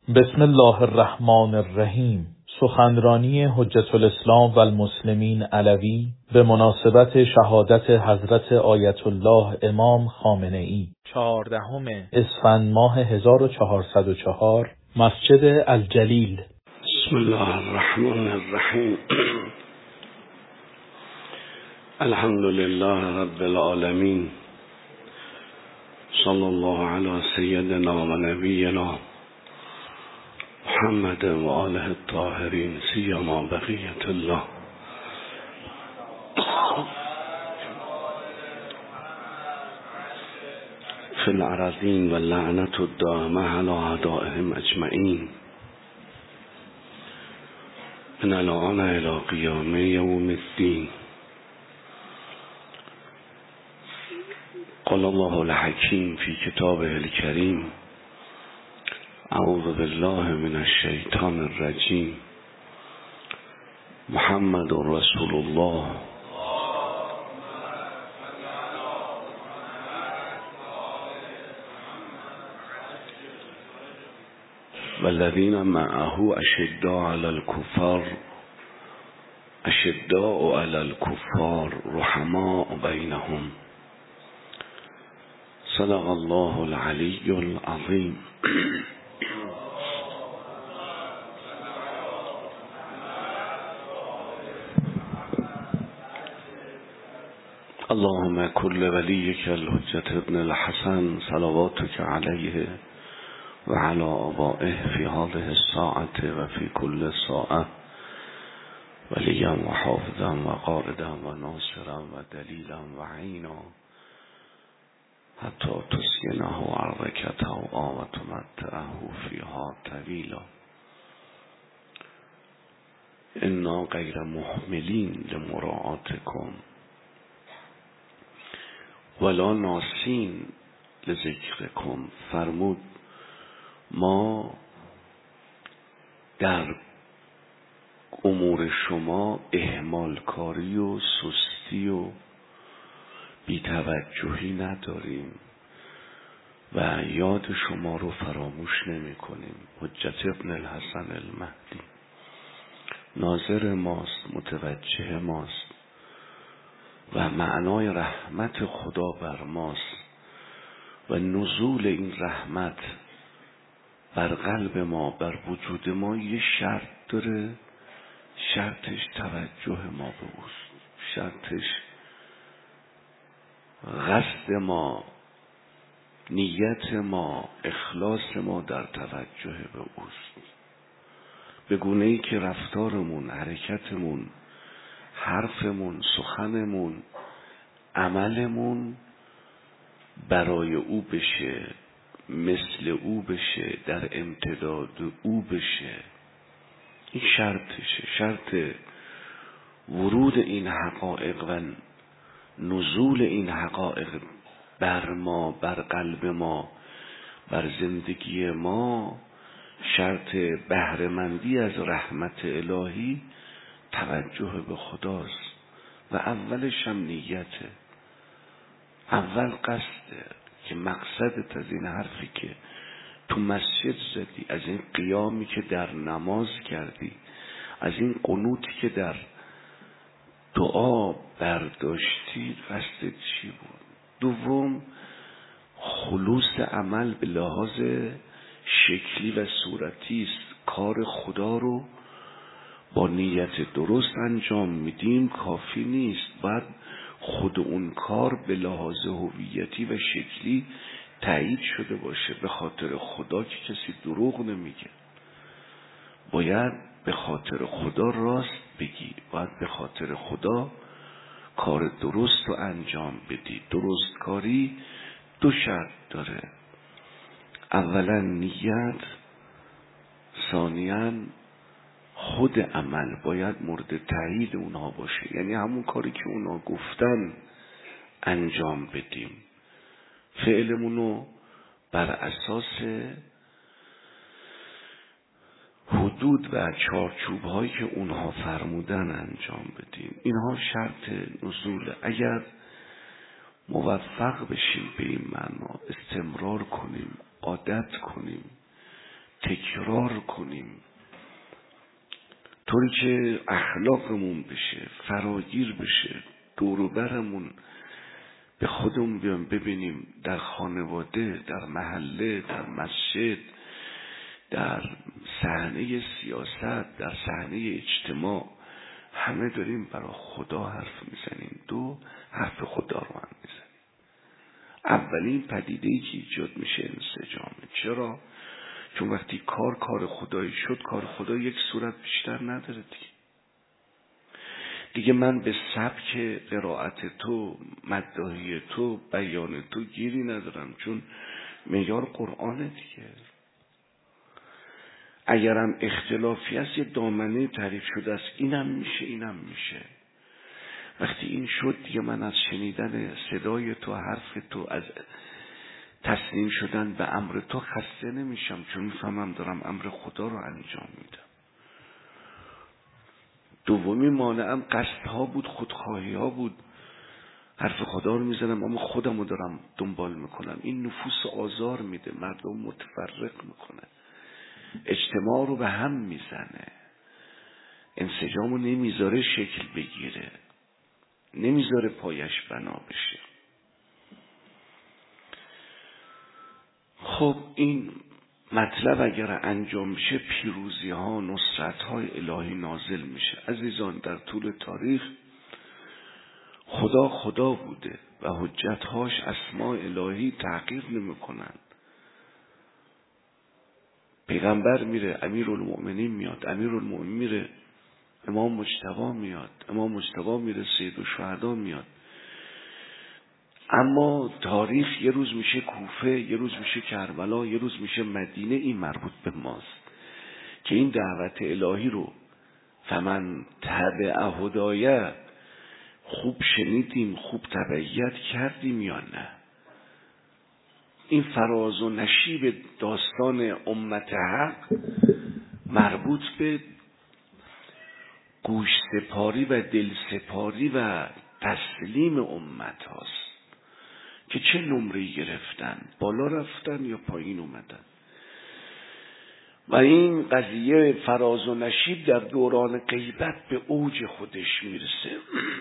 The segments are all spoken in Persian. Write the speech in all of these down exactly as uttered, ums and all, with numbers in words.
بسم الله الرحمن الرحیم. سخنرانی حجت الاسلام و المسلمین علوی به مناسبت شهادت حضرت آیت الله امام خامنه ای چهاردهم اسفند ماه هزار و چهارصد و چهار، مسجد الجلیل. بسم الله الرحمن الرحیم. الحمد لله رب العالمین، صلی الله علی سیدنا و نبینا محمد و آله الطاهرین، سیما بقیت الله. فی الارضین و لعنت الدائمه علی اعدائهم اجمعین، من الان الی قیام یوم الدین. قال الله الحکیم فی کتابه الکریم: اعوذ بالله من الشیطان الرجیم. محمد رسول الله والذین معه اشداء علی الکفار اشداء علی الکفار رحماء بینهم. صدق الله العلی العظیم. اللهم كل وليك الحجة ابن الحسن صلواتك عليه وعلى آبائه في هذه الساعة وفي كل ساعة وليا وحافظا وقائدا وناصرا ودليلا وعينا حتى تسكنه أرضك طوعا وتمتعه فيها طويلا. إنا غير محملين لمراعاتكم ولا ناسین لذکرکم. فرمود ما در امور شما اهمال کاری و سستی و بی‌توجهی نداریم و یاد شما رو فراموش نمی کنیم. حجت ابن الحسن المهدی ناظر ماست، متوجه ماست و معنای رحمت خدا بر ماست و نزول این رحمت بر قلب ما، بر وجود ما یه شرط داره. شرطش توجه ما به اوست، شرطش قصد ما، نیت ما، اخلاص ما در توجه به اوست. به گونه‌ای که رفتارمون، حرکتمون، حرفمون، سخنمون، عملمون برای او بشه، مثل او بشه، در امتداد او بشه. این شرطشه، شرط ورود این حقایق و نزول این حقایق بر ما، بر قلب ما، بر زندگی ما. شرط بهره‌مندی از رحمت الهی توجه به خداست و اولش هم نیته. اول قصده که مقصدت از این حرفی که تو مسجد زدی، از این قیامی که در نماز کردی، از این قنوتی که در دعا برداشتی، قصدت چی بود؟ دوم خلوص عمل به لحاظ شکلی و صورتی است. کار خدا رو با نیت درست انجام میدیم کافی نیست، باید خود اون کار به لحاظ هویتی و شکلی تایید شده باشه. به خاطر خدا که کسی دروغ نمیگه، باید به خاطر خدا راست بگی، باید به خاطر خدا کار درست رو انجام بدی. درست کاری دو شرط داره: اولا نیت، ثانیاً خود عمل باید مورد تایید اونها باشه. یعنی همون کاری که اونها گفتن انجام بدیم، فعلمونو بر اساس حدود و چارچوب هایی که اونها فرمودن انجام بدیم. اینها شرط نزوله. اگر موفق بشیم به این معنا، استمرار کنیم، عادت کنیم، تکرار تکرار کنیم طوری که اخلاقمون بشه، فراگیر بشه، دور و برمون به خودمون بیان ببینیم در خانواده، در محله، در مسجد، در صحنه سیاست، در صحنه اجتماع همه داریم برای خدا حرف میزنیم. دو، حرف خدا رو هم میزنیم. اولین پدیده‌ای که ایجاد میشه انسجامه. چرا؟ چون وقتی کار کار خدایی شد، کار خدا یک صورت بیشتر نداره دیگه. دیگه من به سبک قرائت تو، مداحی تو، بیان تو گیری ندارم، چون معیار قرآنه دیگه. اگرم اختلافی است یه دامنه تعریف شده است، اینم میشه اینم میشه. وقتی این شد دیگه من از شنیدن صدای تو، حرف تو، از تسلیم شدن به امر تو خسته نمیشم، چون میفهمم دارم امر خدا رو انجام میدم. دومی مانعم قصدها بود، خودخواهی ها بود. حرف خدا رو میزنم اما خودم رو دارم دنبال میکنم. این نفوس آزار میده، مردم متفرق میکنه، اجتماع رو به هم میزنه، انسجام رو نمیذاره شکل بگیره، نمیذاره پایش بنا بشه. خب این مطلب اگر انجام بشه پیروزی ها، نصرت های الهی نازل میشه. عزیزان در طول تاریخ خدا خدا بوده و حجتهاش اسماء الهی تغییر نمیکنن. پیغمبر میره، امیرالمؤمنین میاد، امیرالمؤمنین میره، امام مجتبی میاد، امام مجتبی میره، سید الشهدا میاد. اما تاریخ یه روز میشه کوفه، یه روز میشه کربلا، یه روز میشه مدینه. این مربوط به ماست که این دعوت الهی رو فمن تبع هدایه خوب شنیدیم، خوب تبعیت کردیم یا نه. این فراز و نشیب داستان امت حق مربوط به گوش سپاری و دل سپاری و تسلیم امت هاست که چه نمره گرفتن، بالا رفتن یا پایین اومدن. و این قضیه فراز و نشیب در دوران غیبت به اوج خودش میرسه.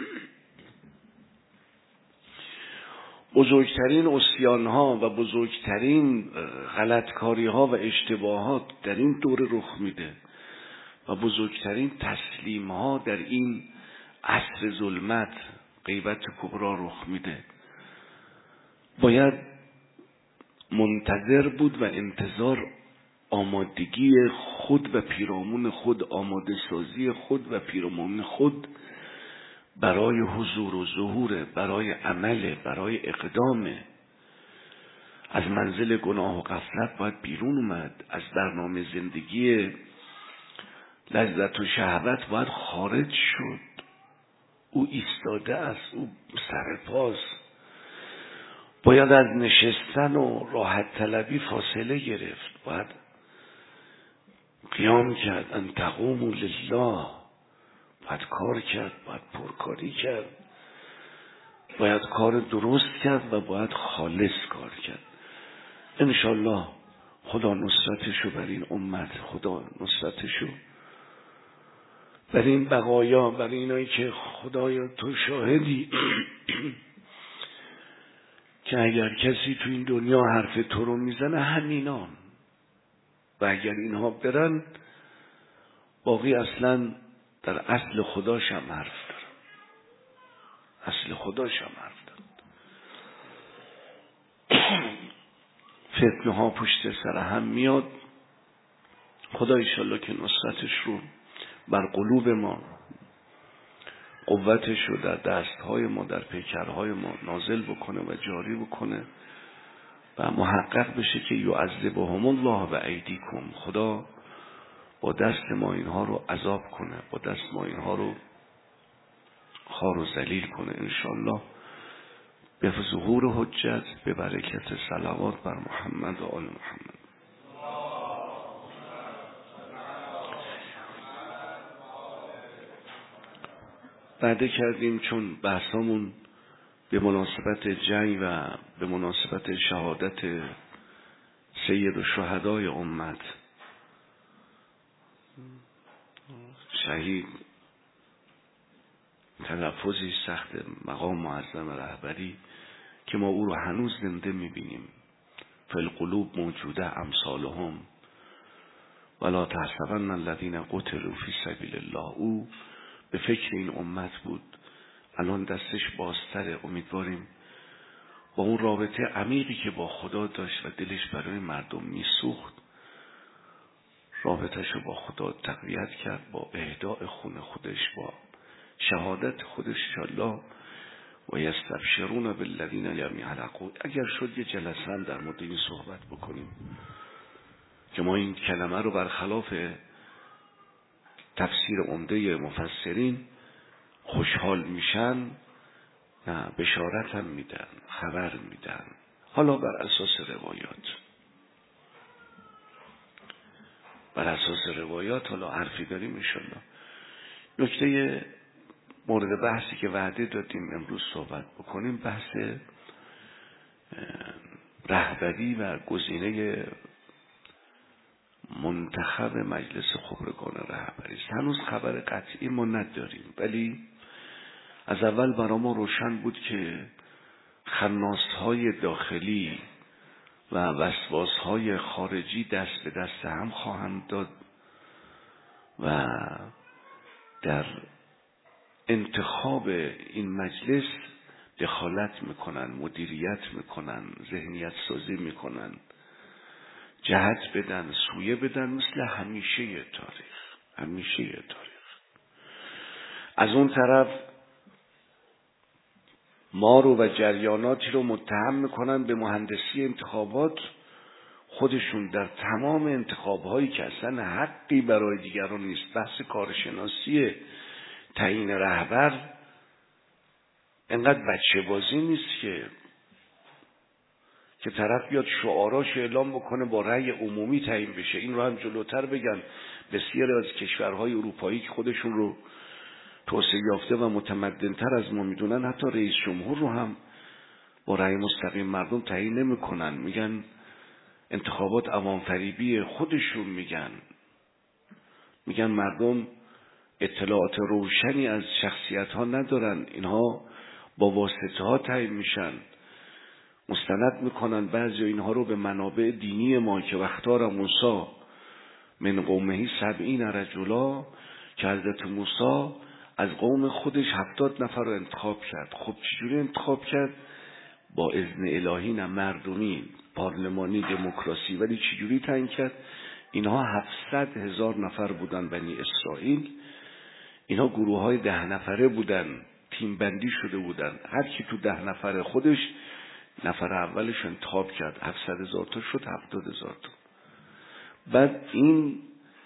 بزرگترین عصیان‌ها و بزرگترین غلطکاری‌ها و اشتباهات در این دوره رخ میده و بزرگترین تسلیم‌ها در این عصر ظلمت، غیبت کبرا رخ میده. باید منتظر بود و انتظار آمادگی خود و پیرامون خود، آماده سازی خود و پیرامون خود برای حضور و ظهور، برای عمل، برای اقدام. از منزل گناه و غفلت باید بیرون اومد، از برنامه زندگی لذت و شهوت باید خارج شد. او ایستاده است، او سرپاست. باید از نشستن و راحت طلبی فاصله گرفت، باید قیام کرد، ان تقوموا لله، باید کار کرد، باید پرکاری کرد، باید کار درست کرد و باید خالص کار کرد. انشالله خدا نصرتشو بر این امت، خدا نصرتشو بر این بقایا، بر اینایی که خدایا تو شاهدی که اگر کسی تو این دنیا حرف تو رو میزنه همینان، و اگر اینها برن باقی اصلا در اصل خداش هم حرف دارن، اصل خداش هم حرف دارن. فتنه ها پشت سر هم میاد. خدا انشالله که نصرتش رو بر قلوب ما، قوتش رو در دستهای ما، در پیکرهای ما نازل بکنه و جاری بکنه و محقق بشه که یعذبهم الله و ایدیکم، خدا با دست ما اینها رو عذاب کنه، با دست ما اینها رو خار و ذلیل کنه انشالله، به ظهور حجت، به برکت صلوات بر محمد و آل محمد. وعده کردیم چون بحثامون به مناسبت جنگ و به مناسبت شهادت سید الشهدای امت شهید تلفظی سخت، مقام معظم رهبری که ما او رو هنوز زنده میبینیم. فی القلوب موجوده امثالهم ولا تحسبن الذین قتلوا فی سبیل الله. او به فکر این امت بود، الان دستش بازتره. امیدواریم با اون رابطه عمیقی که با خدا داشت و دلش برای مردم میسوخت، رابطهش رو با خدا تقویت کرد، با اهداء خون خودش، با شهادت خودش انشاءالله. و یستبشرون بالذین لم یحلقوا. اگر شد یه جلسه هم در مورد این صحبت بکنیم که ما این کلمه رو برخلاف تفسیر عمده مفسرین خوشحال میشن، نه بشارت هم میدن، خبر میدن. حالا بر اساس روایات بر اساس روایات حالا حرفی داریم انشاءالله. نکته مورد بحثی که وعده دادیم امروز صحبت بکنیم بحث رهبری و گزینه منتخب مجلس خبرگان رهبری است. هنوز خبر قطعی ما نداریم، ولی از اول برای ما روشن بود که خناس‌های داخلی و وسواس‌های خارجی دست به دست هم خواهند داد و در انتخاب این مجلس دخالت میکنن، مدیریت میکنن، ذهنیت سازی میکنن، جهت بدن، سویه بدن، مثل همیشه تاریخ همیشه تاریخ. از اون طرف ما رو و جریاناتی رو متهم میکنن به مهندسی انتخابات. خودشون در تمام انتخابهایی که اصلا حقی برای دیگران نیست، بحث کارشناسی تعیین رهبر، انقدر بچه بازی نیست که که طرف بیاد شعاراش اعلام بکنه با رأی عمومی تعیین بشه. این رو هم جلوتر بگن بسیاری از کشورهای اروپایی که خودشون رو توسعه یافته و متمدن‌تر از ما میدونن، حتی رئیس جمهور رو هم با رأی مستقیم مردم تعیین نمی‌کنن. میگن انتخابات عوام فریبی. خودشون میگن میگن مردم اطلاعات روشنی از شخصیت ها ندارن، اینها با واسطه ها تعیین میشن. مستند میکنن بعضی اینها رو به منابع دینی ما که واختار موسی من قومه سبعین رجلا، که حضرت موسی از قوم خودش هفتاد نفر رو انتخاب کرد. خب چجوری انتخاب کرد؟ با اذن الهی، نه مردمی، پارلمانی، دموکراسی. ولی چجوری تعیین کرد؟ اینها هفتصد هزار نفر بودن بنی اسرائیل. اینها گروه های ده نفره بودن، تیم بندی شده بودن. هر کی تو ده نفر خودش نفر اولش انتخاب کرد. هفتصد هزار تا شد هفتاد هزار تا. بعد این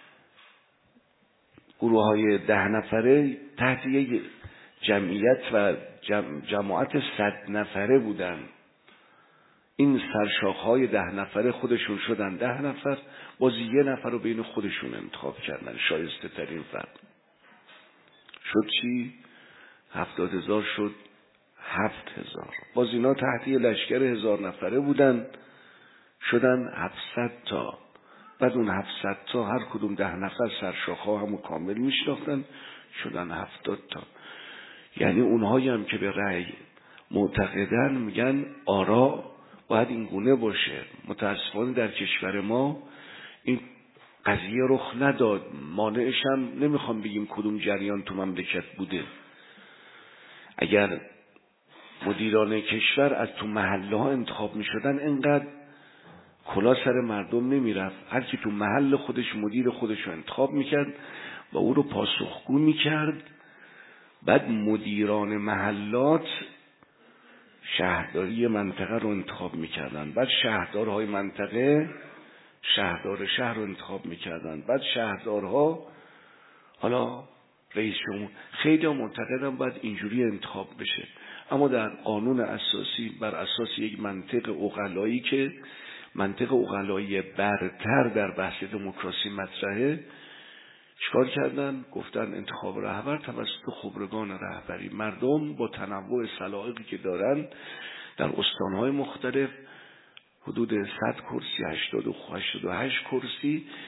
گروه های ده نفره تحت یک جمعیت و جم... جماعت صد نفره بودن. این سرشاخ های ده نفره خودشون شدن ده نفر، بازی یه نفر رو بین خودشون انتخاب کردن، شایسته ترین فرد. شد چی؟ هفتاد هزار شد هفت هزار. باز اینا تحت یه لشکر هزار نفره بودن، شدن هفتصد تا. بعد اون هفتصد تا هر کدوم ده نفر سرشاخه همو کامل میشناختن، شدن هفتاد تا. یعنی اونهایی هم که به رأی معتقدن میگن آرا باید این گونه باشه. متاسفانه در کشور ما این قضیه رخ نداد. مانعش هم نمیخوام بگیم کدوم جریان تو مملکت بوده. اگر مدیران کشور از تو محله ها انتخاب میشدن، انقدر کلا سر مردم نمیرفت. هر کی تو محل خودش مدیر خودش رو انتخاب میکرد و او رو پاسخگو میکرد. بعد مدیران محلات شهرداری منطقه رو انتخاب میکردن، بعد شهردارهای منطقه شهردار شهر رو انتخاب میکردن، بعد شهردارها حالا رئیس جمهور. خیلی ها معتقدن باید اینجوری انتخاب بشه، اما در قانون اساسی بر اساس یک منطق عقلایی که منطق عقلایی برتر در بحث دموکراسی مطرحه، چیکار کردن؟ گفتن انتخاب رهبر توسط خبرگان رهبری. مردم با تنوع سلایقی که دارن در استانهای مختلف، حدود صد کرسی، هشتاد و هشت کرسی،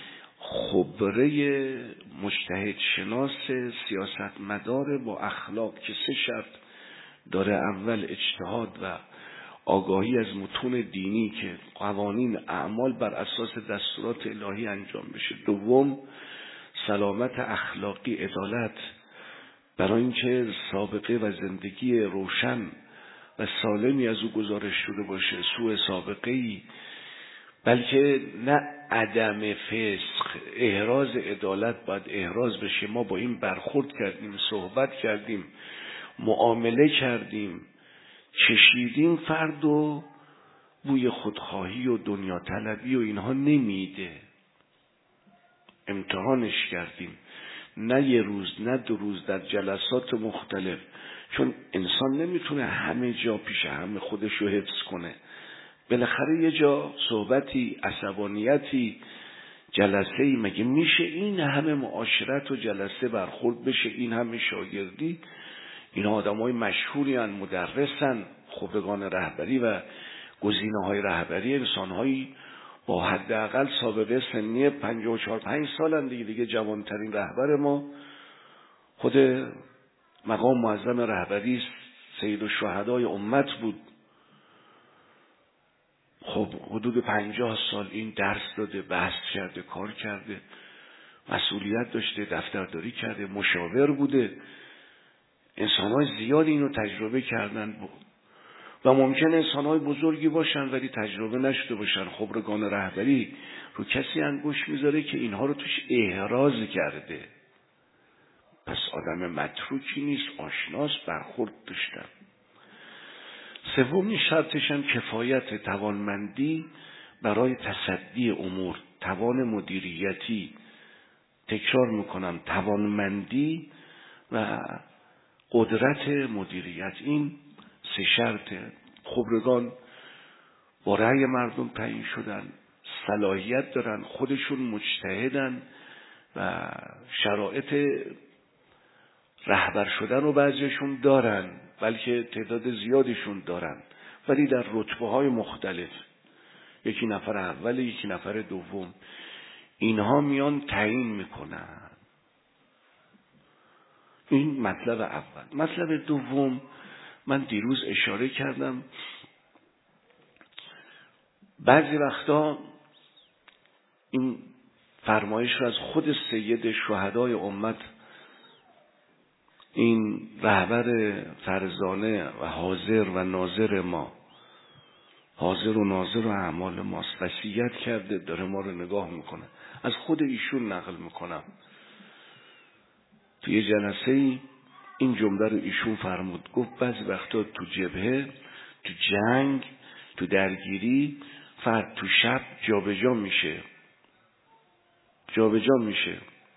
خبره مجتهد شناس سیاستمدار با اخلاق که سه شرط داره. اول اجتهاد و آگاهی از متون دینی که قوانین اعمال بر اساس دستورات الهی انجام بشه. دوم سلامت اخلاقی، عدالت، برای اینکه سابقه و زندگی روشن و سالمی از او گزارش شده باشه، سوء سابقه‌ای، بلکه نه عدم فسق. احراز عدالت باید احراز بشه. ما با این برخورد کردیم، صحبت کردیم، معامله کردیم، چشیدیم، فرد و بوی خودخواهی و دنیا طلبی و اینها نمیده. امتحانش کردیم، نه یه روز نه دو روز، در جلسات مختلف، چون انسان نمیتونه همه جا پیش همه خودش رو حفظ کنه. بالاخره یه جا صحبتی، عصبانیتی، جلسه‌ای، مگه میشه این همه معاشرت و جلسه برخورد بشه، این همه شاگردی؟ این آدمای مشهوری هستند، مدرسن، خبرگان رهبری و گزینه‌های رهبری، انسان‌هایی با حداقل سابقه سنی پنجاه و چهار پنج سالن دیگه دیگه جوانترین رهبر ما خود مقام معظم رهبری سید الشهدای امت بود. خب حدود پنجاه سال این درس داده، بحث کرده، کار کرده، مسئولیت داشته، دفترداری کرده، مشاور بوده. انسان‌های زیادی اینو تجربه کردن و ممکنه انسان‌های بزرگی باشن ولی تجربه نشده باشن. خبرگان رهبری رو کسی انگوش میذاره که اینها رو توش احراز کرده، پس آدم متروکی نیست، آشناس، برخورد داشتن. سومین شرطش هم کفایت، توانمندی برای تصدی امور، توان مدیریتی. تکرار میکنم، توانمندی و قدرت مدیریت. این سه شرط خبرگان با رأی مردم تعیین شدن، صلاحیت دارن، خودشون مجتهدن و شرایط رهبر شدن رو بعضیشون دارن، بلکه تعداد زیادشون دارن، ولی در رتبه های مختلف. یکی نفر اول، یکی نفر دوم، اینها میان تعیین میکنن. این مطلب اول. مطلب دوم، من دیروز اشاره کردم، بعضی وقتا این فرمایش رو از خود سید شهدای امت، این رهبر فرزانه و حاضر و ناظر ما، حاضر و ناظر و اعمال ماست، وصیت کرده، داره ما رو نگاه میکنه. از خود ایشون نقل میکنم. توی جلسه این جمله رو ایشون فرمود، گفت بعضی وقتا تو جبهه، تو جنگ، تو درگیری، فرد تو شب جابجا میشه، جابجا میشه،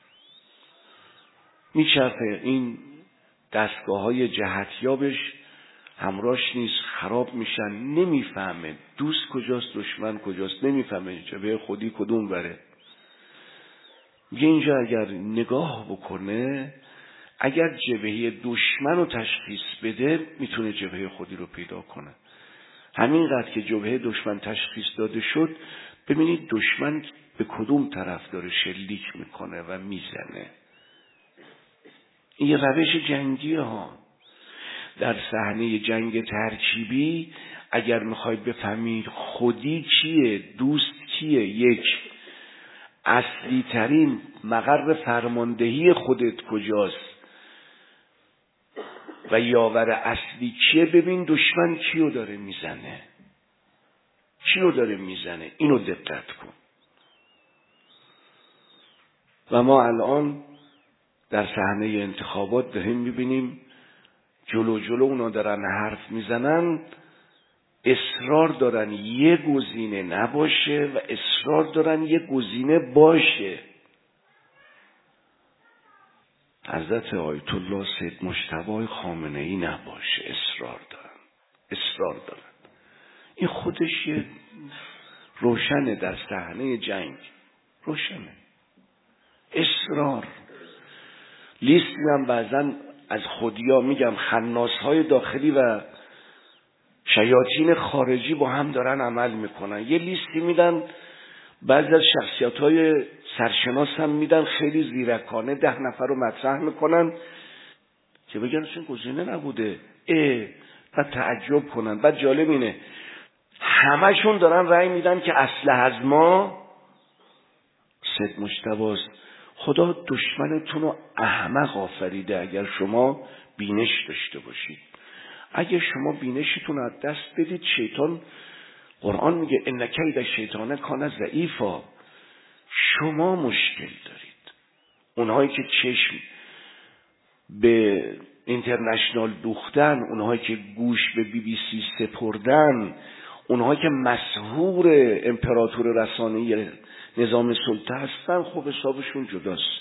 میچرخه. این دستگاه های جهتیابش همراهش نیست، خراب میشن، نمیفهمه دوست کجاست، دشمن کجاست، نمیفهمه جبهه خودی کدوم بره. میگه اینجا اگر نگاه بکنه، اگر جبهه دشمن رو تشخیص بده، میتونه جبهه خودی رو پیدا کنه. همینقدر که جبهه دشمن تشخیص داده شد، ببینید دشمن به کدوم طرف داره شلیک میکنه و میزنه. این یه روش جنگی ها. در صحنه جنگ ترکیبی اگر میخواید بفهمید خودی کیه، دوست کیه، یک، اصلی ترین مقر فرماندهی خودت کجاست و یاور اصلی کیه، ببین دشمن کیو داره میزنه، کیو داره میزنه، اینو دقت کن. و ما الان در صحنه انتخابات داریم میبینیم جلو جلو اونا دارن حرف میزنن، اصرار دارن یه گزینه نباشه و اصرار دارن یه گزینه باشه. حضرت آیت الله سید مجتبی خامنه‌ای نباشه، اصرار دارن، اصرار دارن. این خودش یه روشنه در صحنه جنگ، روشنه. اصرار. لیستی هم بعضا از خودیا میگم خناس‌های داخلی و شیاطین خارجی با هم دارن عمل میکنن. یه لیستی میدن بعضی از شخصیت‌های سرشناس هم میدن خیلی زیرکانه ده نفر رو مطرح میکنن که بگن اصلا گزینه نبوده، اه بعد تعجب کنن. بعد جالب اینه همشون دارن رأی میدن که اسلحه از ما سید مجتبی‌ست. خدا دشمنتون رو احمق آفریده اگر شما بینش داشته باشید. اگر شما بینشتون از دست بدید، شیطان، قرآن میگه ان کید الشیطان کان ضعیفا، شما مشکل دارید. اونهایی که چشم به اینترنشنال دوختن، اونهایی که گوش به بی بی سی سپردن، اونهایی که مسحور امپراتور رسانه‌ای نظام سلطه هستن، خب حسابشون جداست.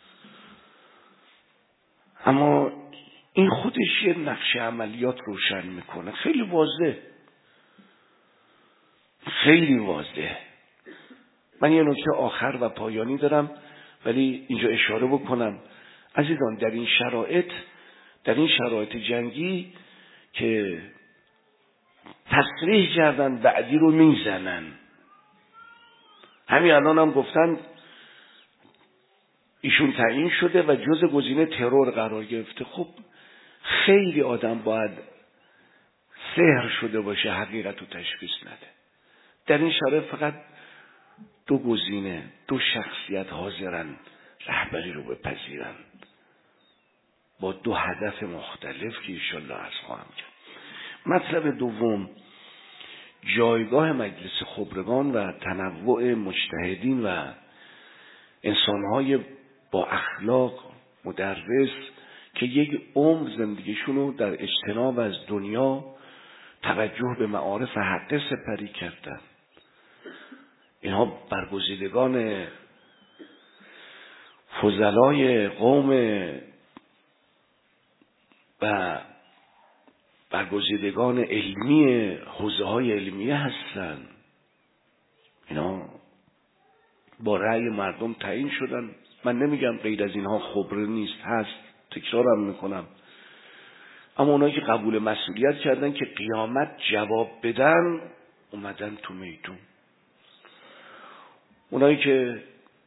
اما این خودش یه نقش عملیات روشن میکنه، خیلی واضح، خیلی واضح. من یه نکته آخر و پایانی دارم ولی اینجا اشاره بکنم. عزیزان، در این شرایط در این شرایط جنگی که تصریح کردن بعدی رو میزنن، همین الان هم گفتن ایشون تعیین شده و جز گزینه ترور قرار گرفته. خب خیلی آدم باید سحر شده باشه حقیقت رو تشخیص نده. در این شرایط فقط دو گزینه، دو شخصیت حاضرن رهبری رو بپذیرن با دو هدف مختلف که انشالله عرض خواهم کرد. مطلب دوم، جایگاه مجلس خبرگان و تنوع مجتهدین و انسانهای با اخلاق، مدرس که یک عمر زندگیشون رو در اجتناب از دنیا، توجه به معارف حقه سپری کردن. اینها برگزیدگان فضلای قوم و برگزیدگان علمی حوزه های علمیه هستن. اینا با رأی مردم تعیین شدن. من نمیگم غیر از اینها خبره نیست، هست، تکرارم میکنم. اما اونایی که قبول مسئولیت کردن که قیامت جواب بدن اومدن تو میدون. اونایی که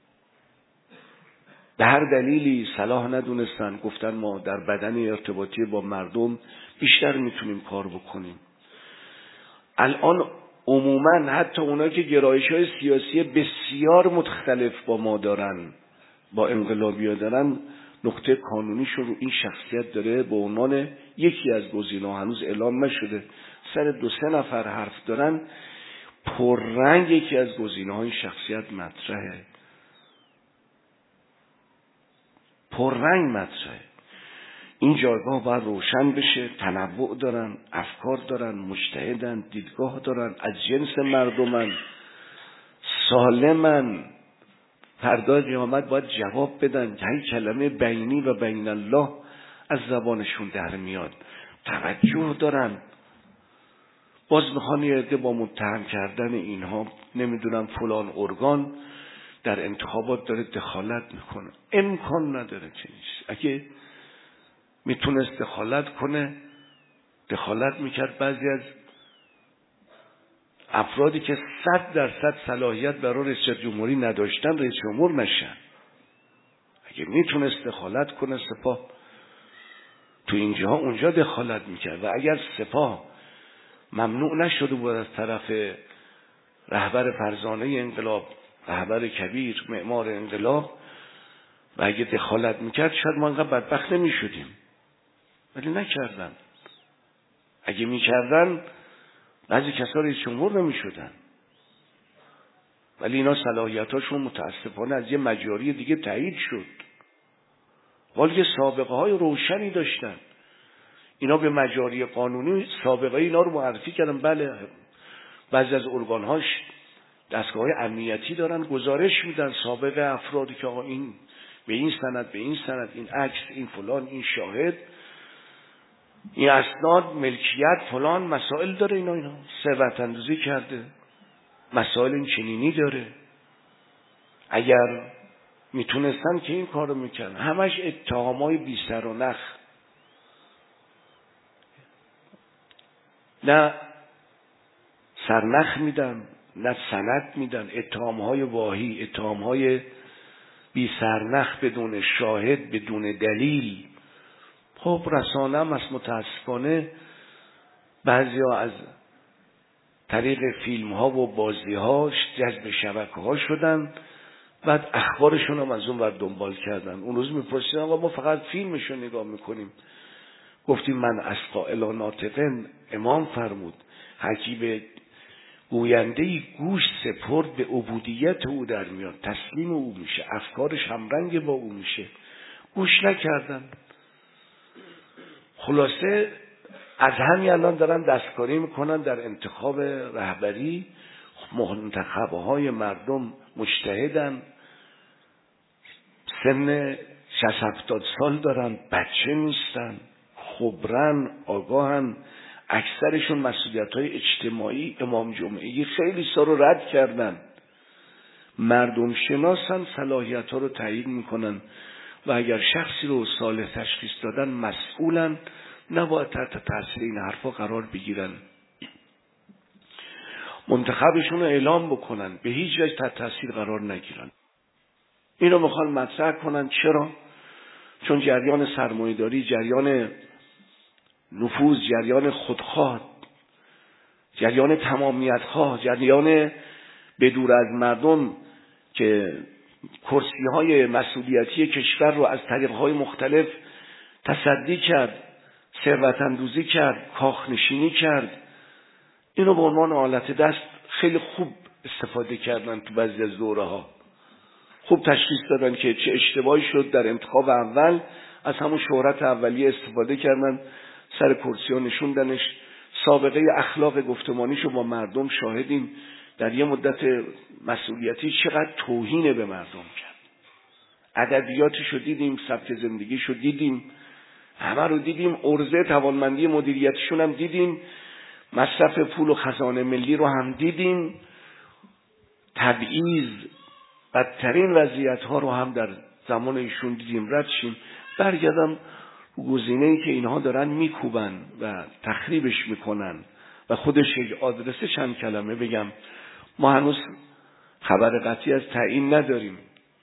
به هر دلیلی صلاح ندونستن، گفتن ما در بدن ارتباطی با مردم بیشتر میتونیم کار بکنیم. الان عموما حتی اونایی که گرایش‌های سیاسی بسیار مختلف با ما دارن، با انقلابی‌ها دارن، نقطه قانونیشون رو این شخصیت داره به عنوان یکی از گزینه‌ها، هنوز اعلام نشده، سر دو سه نفر حرف دارن، پررنگ یکی از گزینه‌های شخصیت مطرحه، پررنگ مطرحه. این جایگاه باید روشن بشه. تنوع دارن، افکار دارن، مجتهدن، دیدگاه دارن، از جنس مردمن، سالمن، فردا قیامت باید جواب بدن. هی کلمه بینی و بین الله از زبانشون در میاد. توجه دارن. باز میخوان یه عده با متهم کردن اینها، نمیدونم فلان ارگان در انتخابات داره دخالت میکنه. امکان نداره که نیست. اگه میتونست دخالت کنه دخالت میکرد. بعضی از افرادی که صد درصد صلاحیت برای رئیس جمهوری نداشتن رئیس جمهور نشن. اگه میتونست دخالت کنه سپاه تو اینجاها اونجا دخالت میکرد. و اگر سپاه ممنوع نشده بود از طرف رهبر فرزانه انقلاب، رهبر کبیر، معمار انقلاب، و اگه دخالت میکرد شاید ما انقدر بدبخت نمیشدیم، ولی نکردن. اگه میکردن بعضی کسا رئیس جمهور نمیشدن. ولی اینا صلاحیتاشون متاسفانه از یه مجاری دیگه تایید شد، ولی یه سابقه های روشنی داشتن. اینا به مجاری قانونی سابقه اینا رو معرفی کردن. بله بعضی از ارگانهاش دستگاه های امنیتی دارن، گزارش میدن سابقه افرادی که آقا این به این سند، به این سند، این عکس، این فلان، این شاهد، این اسناد، ملکیت، فلان مسائل داره. اینا اینا ثروت اندوزی کرده، مسائل این چنینی داره. اگر میتونستن که این کارو میکنن. همش اتهامای بی سر و نخ. نه سرنخ میدن، نه سند میدن، اتهامهای واهی، اتهامهای بی سرنخ، بدون شاهد، بدون دلیل. خب رسانه هم از متاسفانه بعضیا از طریق فیلم ها و بازی هاش جذب شبکه ها شدن، بعد اخبارشون هم از اون ور دنبال کردن. اون روز میپرسیدن آقا ما فقط فیلمشو نگاه میکنیم. گفتیم من از قائل ناطقن امام فرمود هر کی به گوینده گوش سپرد به عبودیت او در میاد، تسلیم او میشه، افکارش همرنگ با او میشه. گوش نکردن. خلاصه از همین الان دارن دستکاری میکنن در انتخاب رهبری. منتخبه های مردم مجتهدن، سن شصت هفتاد سال دارن، بچه نیستن، خبرن، آگاهن، اکثرشون مسئولیت های اجتماعی امام جمعه خیلی سا رو رد کردن، مردم شناسن، صلاحیت ها رو تایید میکنن و اگر شخصی رو صالح تشخیص دادن مسئولن، نباید تحت تاثیر این حرفا قرار بگیرن. منتخبشون رو اعلام بکنن، به هیچ وجه تحت تاثیر قرار نگیرن. اینو میخوان مطرح کنن. چرا؟ چون جریان سرمایه‌داری، جریان نفوذ، جریان خودخواه، جریان تمامیت‌خواه، جریان بدور از مردم که کرسی‌های مسئولیتی کشور رو از طریق‌های مختلف تصدی کرد، ثروت‌اندوزی کرد، کاخنشینی کرد، اینو به عنوان آلت دست خیلی خوب استفاده کردن. تو بعضی از دوره‌ها خوب تشخیص دادن که چه اشتباهی شد در انتخاب اول، از همون شهرت اولیه استفاده کردن، سر کرسی ها نشوندنش. سابقه اخلاق گفتمانیشو با مردم شاهدیم، در یه مدت مسئولیتی چقدر توهین به مردم کرد. ادبیاتشو دیدیم، سبک زندگیشو دیدیم، همه رو دیدیم، عرضه توانمندی مدیریتشون هم دیدیم، مصرف پول و خزانه ملی رو هم دیدیم، تبعیض، بدترین وضعیت ها رو هم در زمان ایشون دیدیم. رد شیم برگردم گزینه ای که اینها دارن میکوبن و تخریبش میکنن و خودش یک آدرسه. چند کلمه بگم، ما هنوز خبر قطعی از تعیین نداریم،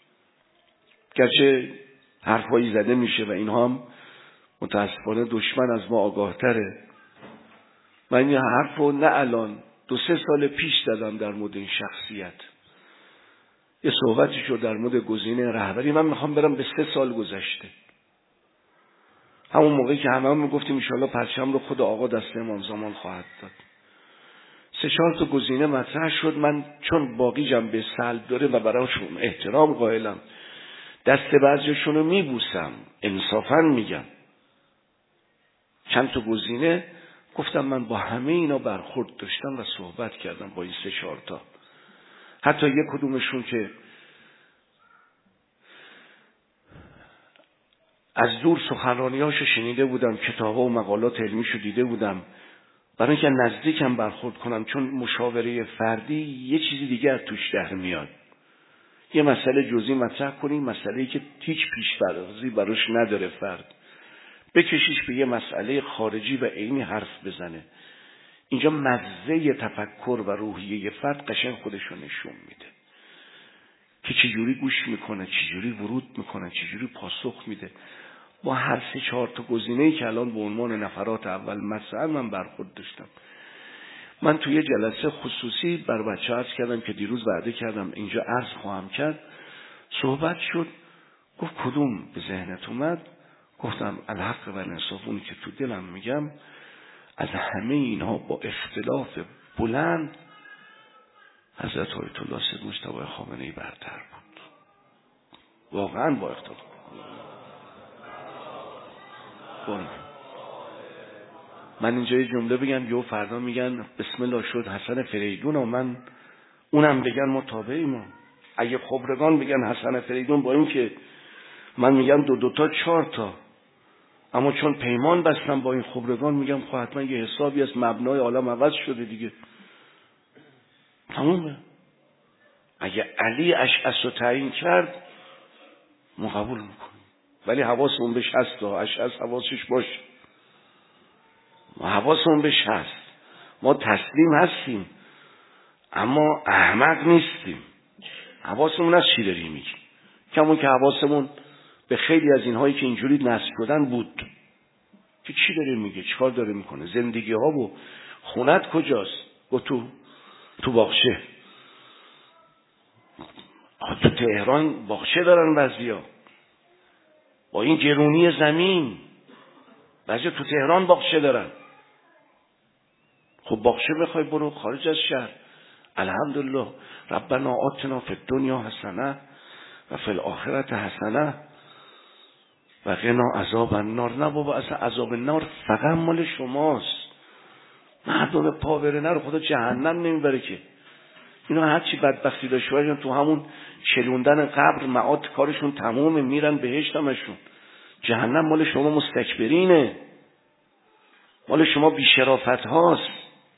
گرچه حرفایی زده میشه و اینها هم متاسفانه دشمن از ما آگاه تره. من این حرف رو نه الان، دو سه سال پیش زدم در مورد این شخصیت. یه صحبتی شد در مورد گزینه رهبری، من میخوام برم به سه سال گذشته، همون موقعی که همه هم میگفتیم انشالله پرچم رو خود آقا دست امام زمان خواهد داد. سه چهار تا گزینه مطرح شد. من چون باقی جنبه سلب داره و برایشون احترام قائلم، دست بعضیشون رو میبوسم، انصافا میگم. چند تا گزینه گفتم من با همه اینا برخورد داشتم و صحبت کردم با این سه چهار تا. حتی یک کدومشون که از دور سخنرانیاشو شنیده بودم، کتابا و مقالات علمیشو دیده بودم، برای اینکه نزدیکم برخورد کنم، چون مشاوره فردی یه چیزی دیگه از توش در میاد. یه مسئله جزئی مطرح کنیم، مسئله‌ای که هیچ پیش‌فرضی براش نداره فرد، بکشیش به یه مسئله خارجی و عینی حرف بزنه. اینجا مزه تفکر و روحیه فرد قشنگ خودشو نشون میده که چجوری گوش میکنه، چجوری ورود میکنه، چجوری پاسخ میده. با هر سه چهار تا گزینه‌ای که الان به عنوان نفرات اول مثلا من برخورد داشتم. من توی جلسه خصوصی بر بچه عرض کردم که دیروز وعده کردم اینجا عرض خواهم کرد. صحبت شد، گفت کدوم به ذهنت اومد؟ گفتم الحق و الانصاف، اونی که تو دلم میگم از همه اینها با اختلاف بلند حضرت آیت الله سید مجتبی خامنه‌ای برتر بود. واقعا با اختلاف. من اینجا یه جمله بگم، یه فردا میگن بسم الله شد حسن فریدون و من اونم بگن ما تابعیم. اگه خبرگان بگن حسن فریدون، با این که من میگم دو دوتا چهار تا، اما چون پیمان بستم با این خبرگان میگم خب حتما یه حسابی از مبنای عالم عوض شده دیگه، تمومه. اگه علی اشعث رو تعیین کرد ما قبول میکنیم، ولی حواسمون بهش هست. اشعث حواسش باشه، ما حواسمون بهش هست، ما تسلیم هستیم. اما احمق نیستیم. حواسمون از چی داری میگی؟ کمون که حواسمون به خیلی از اینهایی که اینجوری نصب شدن بود که چی داره میگه، چیکار داره میکنه، زندگی ها و خونت کجاست؟ گفت تو تو باغچه. تو تهران باغچه دارن بعضیا، با این گرونی زمین بعضیا تو تهران باغچه دارن. خب باغچه بخوای برو خارج از شهر. الحمدلله ربنا آتنا فی الدنیا حسنه و فی الاخرة حسنه و قنا عذاب النار. نه بابا، اصلا عذاب النار فقط مال شماست. مردم پاورنه رو خدا جهنم نمیبره که. اینا هرچی بدبختی داشته باشن تو همون چلوندن قبر معاد کارشون تمومه، میرن بهشت همشون. جهنم مال شما مستکبرینه، مال شما بیشرافت هاست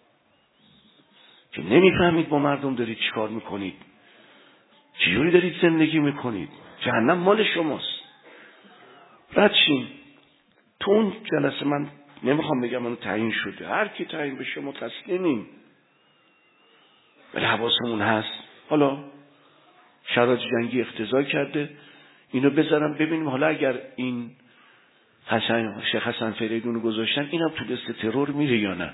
که نمیفهمید با مردم دارید چیکار میکنید، چجوری دارید زندگی میکنید. جهنم مال شماست. رد شین. تو اون جلسه من نمیخوام بگم منو تعیین شده، هر کی تعیین بشه ما تسلیمیم، ولی حواسمون هست. حالا شرایط جنگی اقتضا کرده اینو بذارم ببینیم حالا اگر این حسن شیخ حسن فریدون رو گذاشتن اینم تو دست ترور میره یا نه.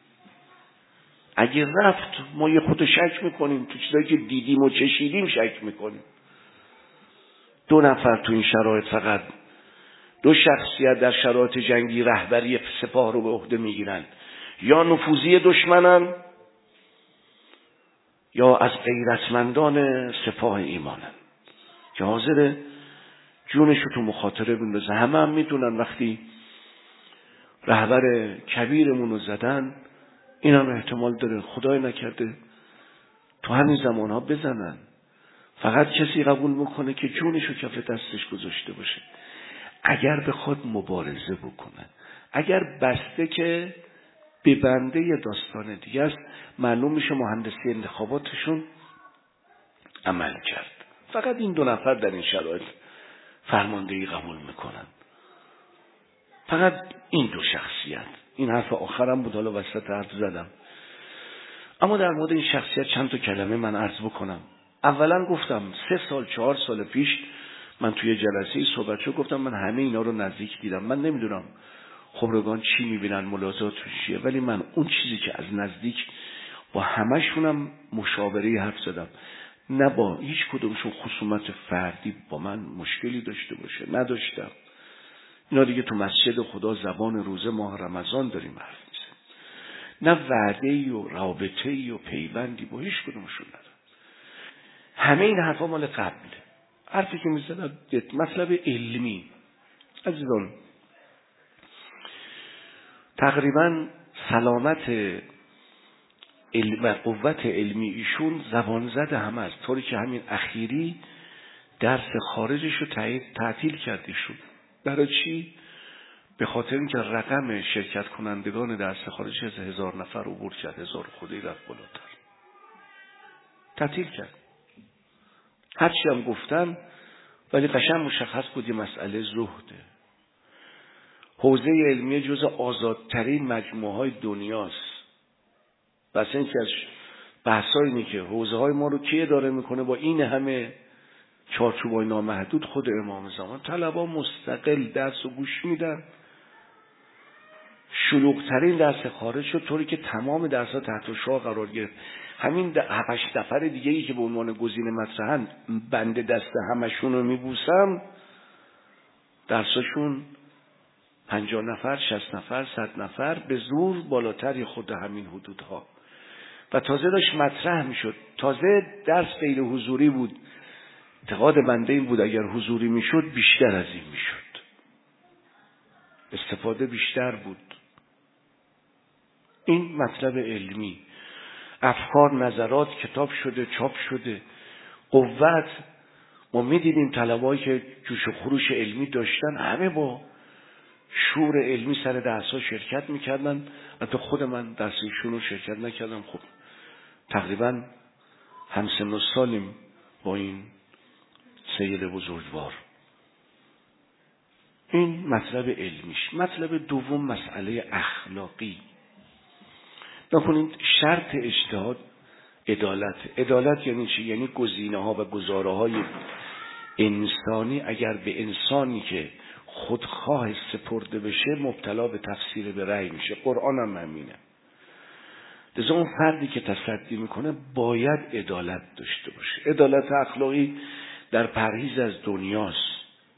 اگه رفت ما یه خود شک میکنیم، تو چیزایی که دیدیم و چشیدیم شک میکنیم. دو نفر تو این شرایط، فقط دو شخصیت در شرایط جنگی رهبری سپاه رو به عهده میگیرن، یا نفوذی دشمنن یا از غیرتمندان سپاه ایمانن که حاضر جونشو تو مخاطره بندازه. همه هم میدونن وقتی رهبر کبیرمون رو زدن این هم احتمال داره خدای نکرده تو همین زمان ها بزنن. فقط کسی قبول میکنه که جونشو کف دستش گذاشته باشه. اگر بخواد مبارزه بکنه، اگر بسته که ببنده یه داستان دیگه است. معلوم میشه مهندسی انتخاباتشون عمل کرد. فقط این دو نفر در این شرایط فرماندهی قبول میکنن، فقط این دو شخصیت. این حرف آخرم بود، حالا وسط حرف زدم. اما در مورد این شخصیت چند تا کلمه من عرض بکنم. اولا گفتم سه سال چهار سال پیش من توی جلسه صحبت شد گفتم من همه اینا رو نزدیک دیدم. من نمیدونم خبرگان چی میبینن، ملاحظات چیه، ولی من اون چیزی که از نزدیک با همشونم مشاوره حرف زدم، نه با هیچ کدومشون خصومت فردی با من مشکلی داشته باشه، نداشتم. اینا دیگه تو مسجد خدا زبان روزه ماه رمضان داریم حرف میزنیم، نه وعده‌ای و رابطه‌ای و پیوندی با هیچ کدومشون ندارم. همه این حرفا مال قبله. حرفی که میزنم مطلب علمی. عزیزان تقریبا سلامت علم و قوت علمی ایشون زبان زده همه است، طوری که همین اخیری درس خارجش رو تعطیل کردیشون. برای چی؟ به خاطر اینکه رقم شرکت کنندگان درس خارج از هزار نفر عبور کرد، هزار خودی رفت بالاتر، تعطیل کرد. هرچی هم گفتن ولی قشنگ مشخص بود یه مسئله زهده. حوزه علمیه جز آزادترین مجموعه های دنیاست. بس این که از بحثای اینه که حوزه های ما رو کی اداره میکنه با این همه چارچوبای نامحدود؟ خود امام زمان. طلبا مستقل درس رو گوش میدن. شلوغترین درس خارج شد، طوری که تمام درس ها تحت شعاع قرار گرفت. همین هشت نفر دیگه ای که به عنوان گزینه مطرحن بنده دست همشون رو میبوسم، درساشون پنجاه نفر، شصت نفر، صد نفر به زور بالاتر خود همین حدودها. و تازه داشت مطرح میشد. تازه درس غیر حضوری بود. اعتقاد بنده این بود اگر حضوری میشد بیشتر از این میشد، استفاده بیشتر بود. این مطلب علمی، افکار، نظرات کتاب شده، چاپ شده. قوت ما میدیدیم طلبایی که جوش و خروش علمی داشتن همه با شور علمی سر درس‌ها شرکت میکردن. حتی خود من درسشون رو شرکت نکردم. خب تقریبا همسن و سالیم با این سید بزرگوار. این مطلب علمیش. مطلب دوم مسئله اخلاقی. نکنید شرط اجتهاد عدالت. عدالت یعنی چی؟ یعنی گزینه ها و گزاره های انسانی اگر به انسانی که خودخواه سپرده بشه مبتلا به تفسیر به رأی میشه. قرآن هم همینه. لذا اون فردی که تصدی میکنه باید عدالت داشته باشه. عدالت اخلاقی در پرهیز از دنیاست.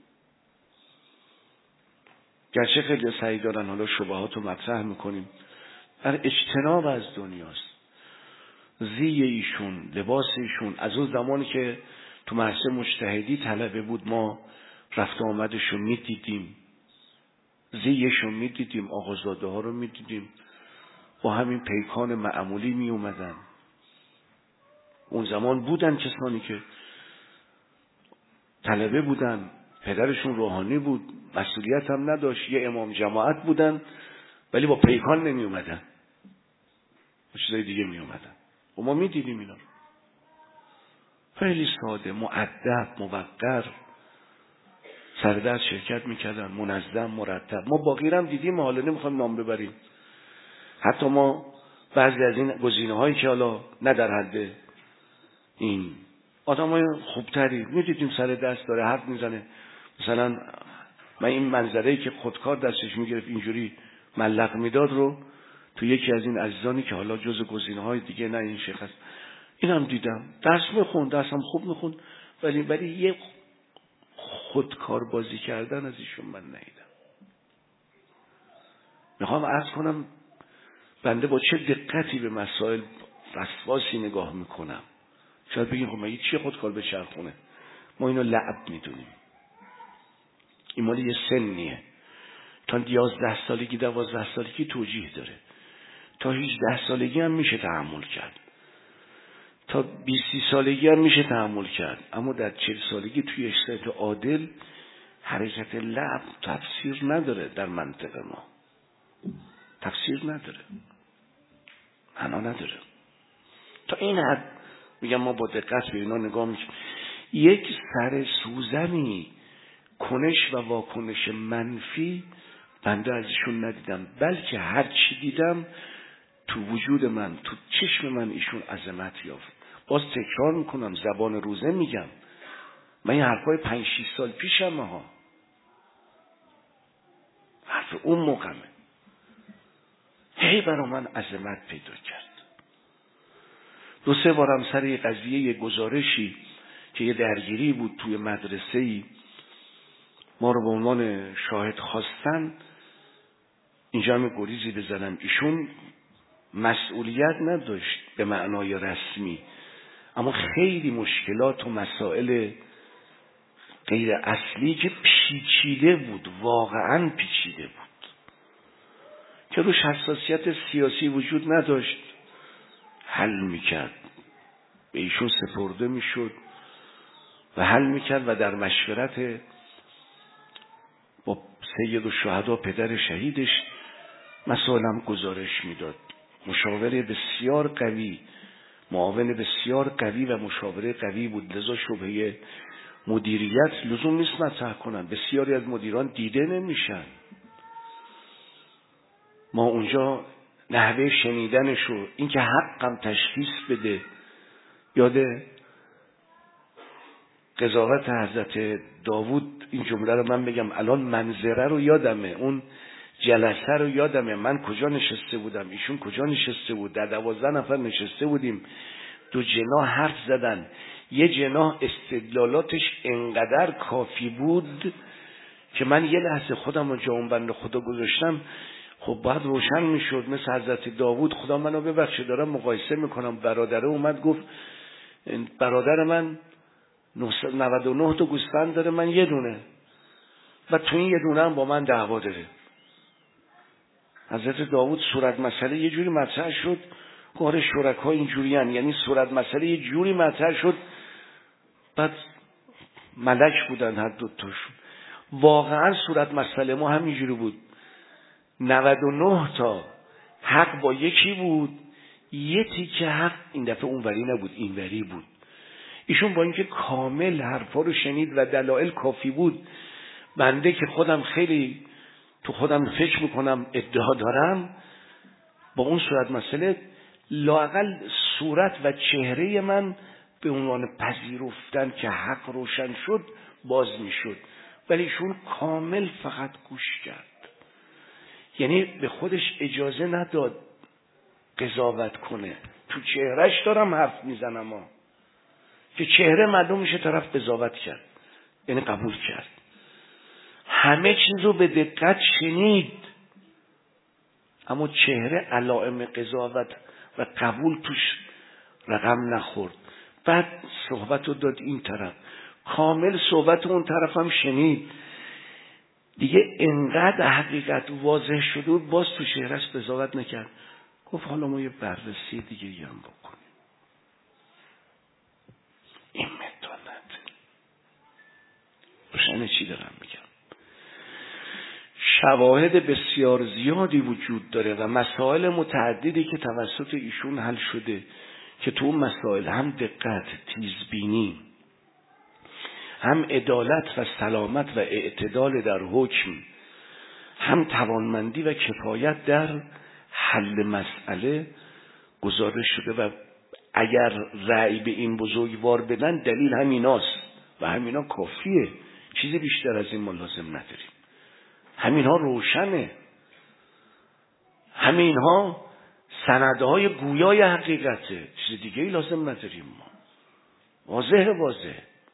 گرچه خیلی سعی دارن حالا شبهات رو مطرح میکنیم، در اجتناب از دنیاست. زی ایشون، لباس ایشون، از اون زمانی که تو مدرسه مجتهدی طلبه بود ما رفت آمدشو میدیدیم، زیشو میدیدیم، آقازاده ها رو میدیدیم، با همین پیکان معمولی می اومدن. اون زمان بودن کسانی که طلبه بودن، پدرشون روحانی بود، مسئولیت هم نداشت، یه امام جماعت بودن ولی با پیکان نمی اومدن، با چیزای دیگه می اومدن و ما می دیدیم اینا رو. خیلی ساده، مؤدب، موقر، سردرد شرکت میکردن، منظم، مرتب. ما باقی هم دیدیم، حالا نمیخوایم نام ببریم. حتی ما بعضی از این گزینه هایی که حالا نه در حد این آدم های خوبتری میدیدیم سر دست داره حرف میزنه. مثلا من این منظره که خودکار دستش میگرفت اینجوری ملق میداد رو تو یکی از این عزیزانی که حالا جز گزینه های دیگه نه این شیخ هست اینم دیدم، درس میخوند، درسم خوب میخوند، ولی ولی یه خودکار بازی کردن از ایشون من ندیدم. میخوام عرض کنم بنده با چه دقتی به مسائل وسواسی نگاه میکنم. شاید بگیم خب مگه چیه خودکار به چرخونه؟ ما اینو لعب میدونیم. این مالی یه سنیه، تا یازده سالگی دوازده سالگی توجیه داره، تا هجده سالگی هم میشه تحمل کرد، تا بیست سالگی هم میشه تحمل کرد، اما در چهل سالگی توی اشتراط عادل حرکت لعب تفسیر نداره. در منطق ما تفسیر نداره، معنا نداره. تا این حد میگم ما با دقت به اینا نگاه میکنیم. یک سر سوزنی کنش و واکنش منفی بنده ازشون ندیدم، بلکه هر چی دیدم تو وجود من، تو چشم من ایشون عظمت یافت. باز تکرار میکنم، زبان روزه میگم، من این حرفای پنج شیش سال پیشم ها، حرف اون موقعمه، هی برا من عظمت پیدا کرد. دو سه بارم سر یه قضیه یه گزارشی که یه درگیری بود توی مدرسه‌ای ما رو به عنوان شاهد خواستن، اینجا همه گریزی بزنم. ایشون مسئولیت نداشت به معنای رسمی، اما خیلی مشکلات و مسائل غیر اصلی که پیچیده بود، واقعا پیچیده بود، که روش حساسیت سیاسی وجود نداشت، حل میکرد، به ایشون سپرده میشد و حل میکرد و در مشورت با سید الشهدا پدر شهیدش مسائلم گزارش میداد. مشاوره بسیار قوی، معاون بسیار قوی و مشاوره قوی بود. لذا شبهه مدیریت لزوم نیست مطرح کنن، بسیاری از مدیران دیده نمیشن. ما اونجا نحوه شنیدنشو، این که حقم تشخیص بده، یاد قضاوت حضرت داوود این جمله رو من بگم، الان منظره رو یادمه، اون جلسه رو یادمه، من کجا نشسته بودم، ایشون کجا نشسته بود، در دوازده نفر نشسته بودیم، دو جناح حرف زدن، یه جناح استدلالاتش انقدر کافی بود که من یه لحظه خودم رو جا اون بنده خدا گذاشتم، خب بعد روشن میشد مثل حضرت داوود. خدا منو ببخشه دارم مقایسه میکنم، برادره اومد گفت برادر من نود و نه تا گوسفند داره، من یه دونه، و تو این یه دونه هم با من دعوا داره. حضرت داوود صورت مسئله یه جوری مطرح شد، کار شرکا اینجوری هن. یعنی صورت مسئله یه جوری مطرح شد، بعد ملک بودن هر دوتاشون. واقعا صورت مسئله ما همینجوری بود، نود و نه تا حق با یکی بود، یه تیکه حق این دفعه اونوری نبود اینوری بود. ایشون با اینکه کامل حرفا رو شنید و دلایل کافی بود، بنده که خودم خیلی تو خودم فکر میکنم ادعا دارم، با اون صورت مسئله لااقل صورت و چهره من به عنوان پذیرفتن که حق روشن شد باز میشد، ولی ایشون کامل فقط گوش کرد. یعنی به خودش اجازه نداد قضاوت کنه. تو چهرهش دارم حرف میزنم ها، که چهره معلوم میشه طرف قضاوت کرد، یعنی قبول کرد. همه چیز رو به دقت شنید، اما چهره علائم قضاوت و قبول توش رقم نخورد. بعد صحبت رو داد این طرف، کامل صحبت اون طرف هم شنید. دیگه انقدر حقیقت واضح شده بود، باز تو چهرهش قضاوت نکرد. گفت حالا ما یه بررسی دیگه هم بکنیم. این متانت روشن چی دارم میگم؟ شواهد بسیار زیادی وجود داره و مسائل متعددی که توسط ایشون حل شده که تو اون مسائل هم دقت، تیزبینی، هم عدالت و سلامت و اعتدال در حکم، هم توانمندی و کفایت در حل مسئله گزارش شده و اگر رأی به این بزرگوار بدن دلیل همیناست و همینا کافیه، چیزی بیشتر از این ما لازم نداریم. همینها روشنه، همینها سندهای گویای حقیقته، چیز دیگه ای لازم نداریم ما. واضحه واضح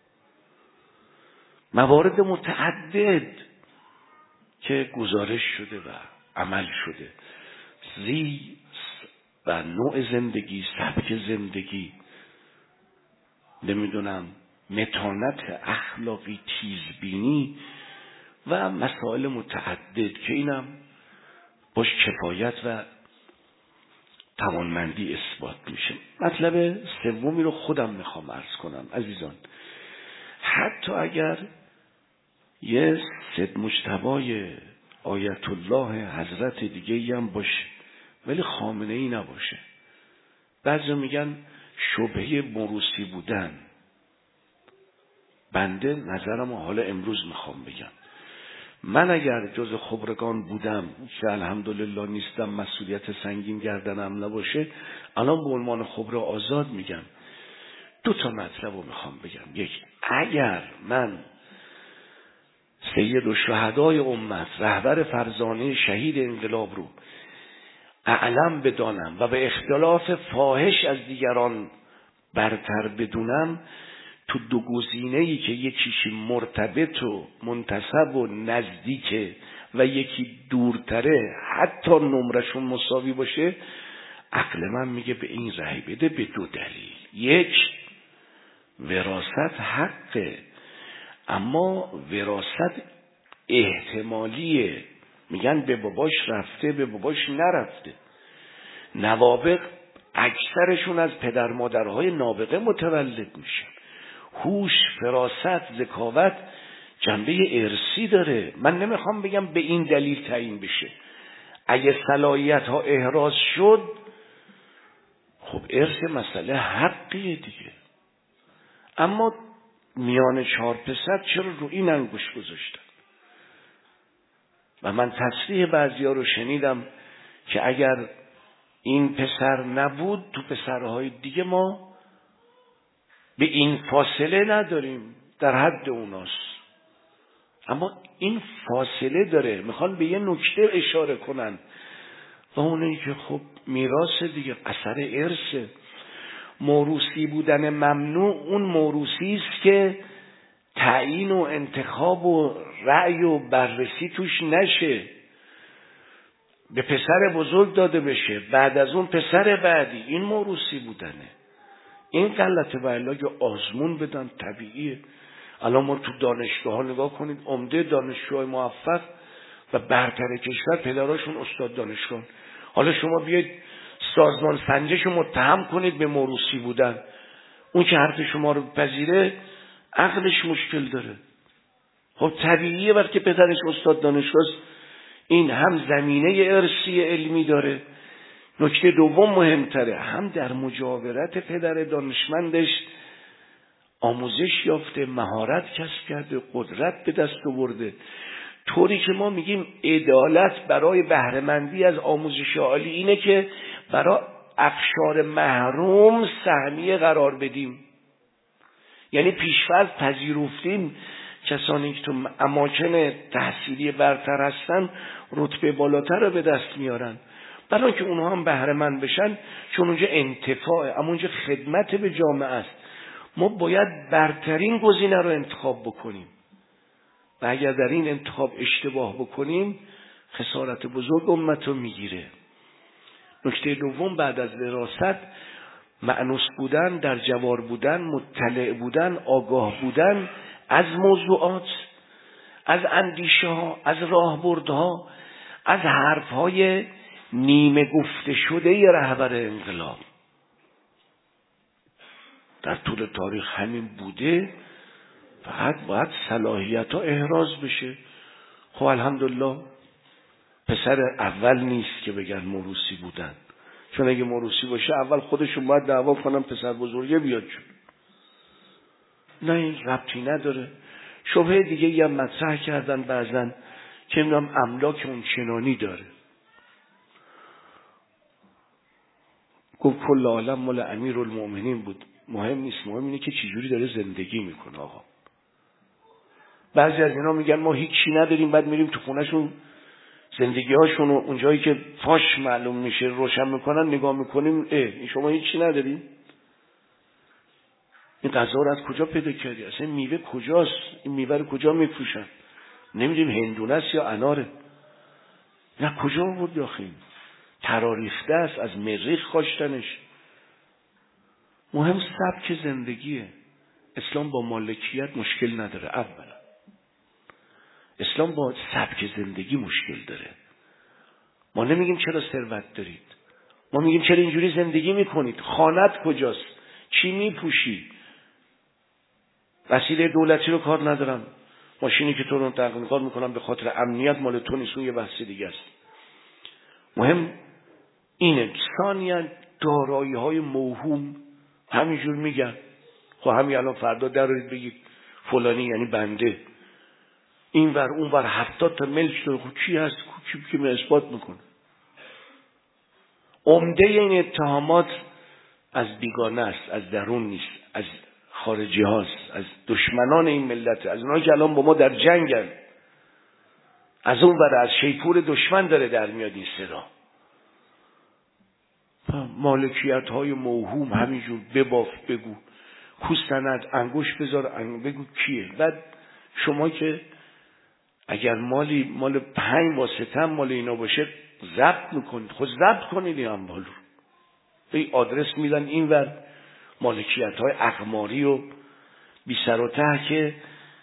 موارد متعدد که گزارش شده و عمل شده، زی و نوع زندگی، سبک زندگی، نمیدونم متانت اخلاقی، تیزبینی و مسائل متعدد که اینم باش کفایت و توانمندی اثبات میشه. مطلب سومی رو خودم میخوام عرض کنم عزیزان. حتی اگر یه سید مجتبی آیت الله حضرت دیگه هم باشه ولی خامنه ای نباشه، بعضی میگن شبهه موروثی بودن. بنده نظرم حالا امروز میخوام بگم، من اگر جز خبرگان بودم که الحمدلله نیستم، مسئولیت سنگین گردنم نباشه، الان به عنوان خبره آزاد میگم دو تا مطلب رو میخوام بگم. یک، اگر من سید الشهدای امت، رهبر فرزانه شهید انقلاب رو اعلم بدانم و به اختلاف فاحش از دیگران برتر بدونم، تو دو گزینه‌ای که یکیش مرتبط و منتسب و نزدیکه و یکی دورتره، حتی نمرشون مساوی باشه، عقل من میگه به این رأی بده به دو دلیل. یک، وراثت حقه، اما وراثت احتمالیه. میگن به باباش رفته به باباش نرفته. نوابغ اکثرشون از پدر مادرهای نابغه متولد میشن. هوش، فراست، ذکاوت جنبه ارثی داره. من نمیخوام بگم به این دلیل تعیین بشه. اگه صلاحیت ها احراز شد، خب ارث مسئله حقیه دیگه. اما میان چهار پسر چرا رو این انگوش گذاشتن؟ و من تصریح بعضیا رو شنیدم که اگر این پسر نبود تو پسرهای دیگه ما به این فاصله نداریم، در حد اوناست. اما این فاصله داره. میخوان به یه نکته اشاره کنن و اونه که خب میراث دیگه، اثر ارثه. موروثی بودن ممنوع اون موروثی است که تعیین و انتخاب و رأی و بررسی توش نشه، به پسر بزرگ داده بشه، بعد از اون پسر بعدی. این موروثی بودنه. این غلطه. و الا که آزمون بدن طبیعیه. الان ما تو دانشگاه ها نگاه کنید، عمده دانشجوهای موفق و برتر کشور پدراشون استاد دانشگاه. حالا شما بیاید سازمان سنجش رو متهم کنید به موروثی بودن، اون که حرف شما رو پذیره عقلش مشکل داره. خب طبیعیه وقتی پدرش استاد دانشگاه، این هم زمینه ارثی علمی داره. نکته دوم مهمتره، هم در مجاورت پدر دانشمندش آموزش یافته، مهارت کسب کرده، قدرت به دست آورده. طوری که ما میگیم عدالت برای بهره‌مندی از آموزش عالی اینه که برای اقشار محروم سهمیه قرار بدیم. یعنی پیش‌فرض پذیرفتیم کسانی که تو اماکن تحصیلی برتر هستن رتبه بالاتر رو به دست میارن، برای که اونها هم بهره مند بشن، چون اونجا انتفاعه، اما اونجا خدمت به جامعه است. ما باید برترین گزینه رو انتخاب بکنیم و اگر در این انتخاب اشتباه بکنیم خسارت بزرگ امت رو میگیره. نکته دوم، بعد از وراثت مأنوس بودن، در جوار بودن، مطلع بودن، آگاه بودن از موضوعات، از اندیشه ها، از راهبردها، از حرف های نیمه گفته شده رهبر انقلاب. در طول تاریخ همین بوده، فقط باید صلاحیت ها احراز بشه. خب الحمدلله پسر اول نیست که بگن موروثی بودن، چون اگه موروثی باشه اول خودشون باید دعوا کنن پسر بزرگه بیاد چون. نه، این ربطی نداره. شبهه دیگه یه مطرح کردن بعضن که میدونم املاک اون چنانی داره. گفت کل عالم مال امیرالمومنین بود. مهم نیست، مهم اینه که چجوری داره زندگی میکنه. آقا بعضی از اینا میگن ما هیچی نداریم، بعد میریم تو خونهشون زندگی هاشون و اونجایی که فاش معلوم میشه روشن میکنن نگاه میکنیم، اه شما هیچی نداریم؟ این غذا رو از کجا پیدا کردی؟ اصلا میوه کجاست؟ این میوه رو کجا میفروشن؟ نمیدونیم هندونه است یا اناره. نه کجا بود آخه؟ تراریخته است، از مریخ خاشتنش. مهم سبک زندگیه. اسلام با مالکیت مشکل نداره. اولا اسلام با سبک زندگی مشکل داره. ما نمیگیم چرا ثروت دارید، ما میگیم چرا اینجوری زندگی میکنید. خانت کجاست؟ چی میپوشی؟ وسیله دولتی رو کار ندارم، ماشینی که تو رو تقدیم کار میکنم به خاطر امنیت مال تو نیست، اون یه بحث دیگه است. مهم اینه. ثانیاً دارایی های موهوم همینجور میگن. خب همین الان فردا درارید بگید فلانی یعنی بنده، این ور اون ور هفتاد تا ملک داره. خب کی هست کی که می اثبات میکنه؟ عمده این اتهامات از بیگانه است، از درون نیست، از خارجی هاست، از دشمنان این ملت، از اونایی که الان با ما در جنگن. از اون ور از شیپور دشمن داره در میاد این صدا. مالکیت های موهوم همینجور بباف بگو، کوستند انگوش بذار انگوش بگو کیه. بعد شما که اگر مالی مال پنج واسطه مال اینا باشه ضبط میکنید، خود ضبط کنید این اموال رو. این آدرس میدن اینور مالکیت های اقماری و بی سر و ته که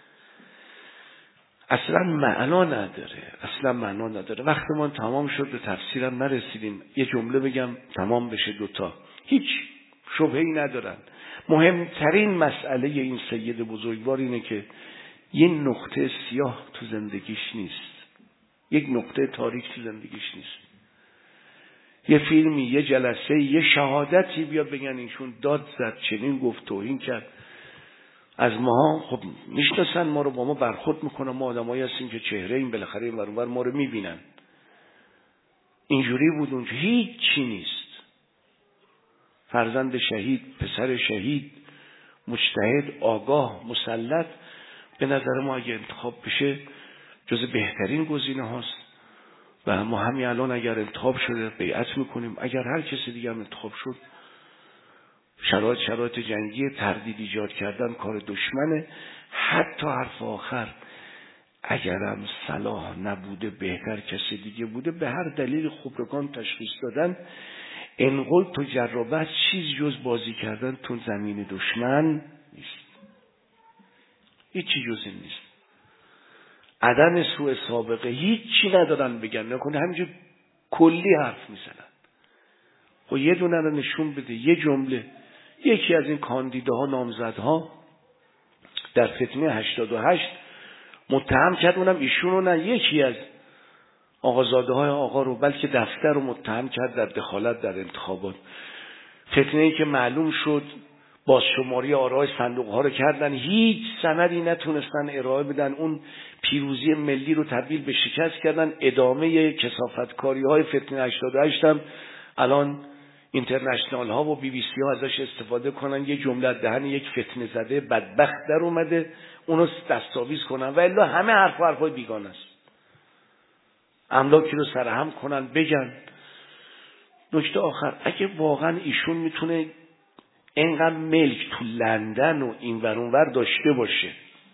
اصلا معنا نداره، اصلا معنا نداره. وقتمان تمام شد، به تفسیرم نرسیدیم. یه جمله بگم تمام بشه دوتا. هیچ شبهه‌ای ندارن. مهمترین مسئله این سید بزرگوار اینه که یه نقطه سیاه تو زندگیش نیست، یک نقطه تاریک تو زندگیش نیست. یه فیلمی، یه جلسه، یه شهادتی بیاد بگن اینشون داد زد، چنین گفت، توهین کرد از ماها. خب میشناسن ما رو، با ما برخورد میکنن، ما آدمایی هستیم که چهره این بالاخره این ور ما رو میبینن. اینجوری بود اونجا هیچ چی نیست. فرزند شهید، پسر شهید، مجتهد، آگاه، مسلط، به نظر ما اگه انتخاب بشه جز بهترین گزینه هاست و ما همین الان اگر انتخاب شده بیعت میکنیم. اگر هر کسی دیگه هم انتخاب شد، شرایط شرایط جنگی، تردید ایجاد کردن کار دشمنه. حتی حرف آخر اگرم صلاح نبوده بهتر کسی دیگه بوده، به هر دلیل خبرگان تشخیص دادن انقل تو جرابت چیز جز بازی کردن تو زمین دشمن نیست. هیچی جز این نیست. عدم سوء سابقه هیچی ندارن بگن، نکنه همینجور کلی حرف میزنن. خب یه دونه رو نشون بده، یه جمله. یکی از این کاندیداها، نامزدها در فتنه هشتاد و هشت متهم کرد، اونم ایشون رو نه، یکی از آقازاده های آقا رو، بلکه دفتر رو متهم کرد در دخالت در انتخابات. فتنه ای که معلوم شد بازشماری آرای صندوق ها رو کردن، هیچ سندی نتونستن ارائه بدن، اون پیروزی ملی رو تبدیل به شکست کردن. ادامه کثافتکاری های فتنه هشتاد و هشت هم الان اینترنشنال ها و بی بی سی ها ازش استفاده کنن، یه جمله دهن یک فتنه زده بدبخت در اومده اونو دستاویز کنن و الا همه حرف و حرفای بیگانه است. املاکی رو سرهم کنن بگن. نکته آخر، اگه واقعا ایشون میتونه اینقدر ملک تو لندن و این ور اون ور داشته باشه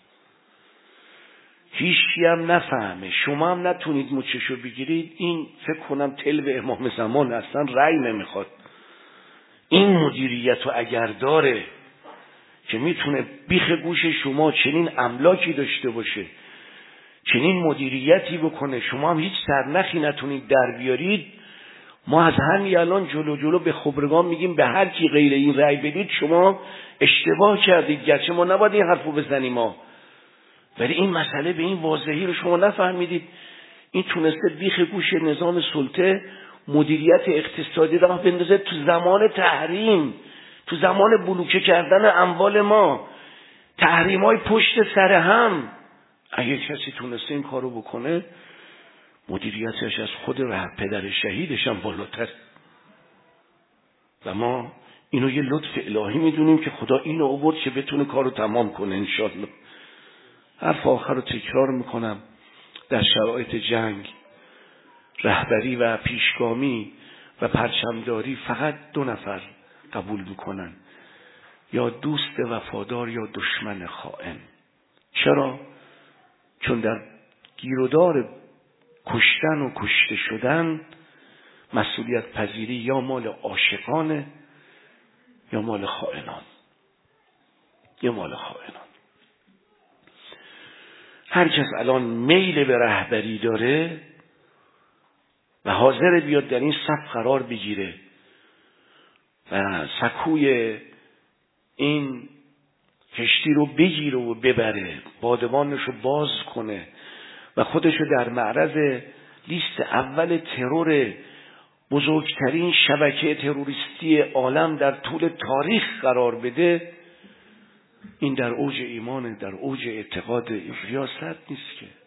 هیچی هم نفهمه، شما هم نتونید مچشو بگیرید، این فکر کنم تلو امام زمان اصلا رأی نمیخواد. این مدیریت رو اگر داره که میتونه بیخ گوش شما چنین املاکی داشته باشه، چنین مدیریتی بکنه، شما هم هیچ سرنخی نتونید در بیارید، ما از همین الان جلو جلو به خبرگان میگیم به هر کی غیر این رأی بدید شما اشتباه کردید، گرچه ما نباید این حرفو بزنیم ما، ولی این مسئله به این واضحی رو شما نفهمیدید. این تونسته بیخ گوش نظام سلطه مدیریت اقتصادی راه بندازه تو زمان تحریم، تو زمان بلوکه کردن اموال ما، تحریم های پشت سر هم. اگه کسی تونسته این کارو بکنه مدیریتش از خود ره پدر شهیدش هم بالاتر، و ما اینو یه لطف الهی میدونیم که خدا اینو آورد که بتونه کارو تمام کنه انشالله. حرف آخر رو تکرار میکنم، در شرایط جنگ رهبری و پیشگامی و پرچمداری فقط دو نفر قبول میکنن، یا دوست وفادار یا دشمن خائن. چرا؟ چون در گیرودار کشتن و کشته شدن مسئولیت پذیری یا مال عاشقانه یا مال خائنان، یا مال خائنان. هر کس الان میل به رهبری داره و حاضر بیاد در این صف قرار بگیره و سکوی این کشتی رو بگیره و ببره، بادبانش رو باز کنه و خودش رو در معرض لیست اول ترور بزرگترین شبکه تروریستی عالم در طول تاریخ قرار بده، این در اوج ایمانه، در اوج اعتقاد. ریاست نیست که.